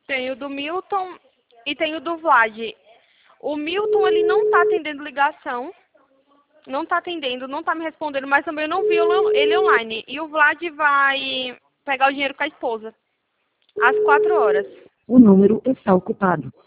Tem o do Milton e tem o do Vlad. O Milton, ele não tá atendendo ligação. Não tá atendendo, não tá me respondendo, mas também eu não vi ele online. E o Vlad vai pegar o dinheiro com a esposa. Às 4 horas. O número está ocupado.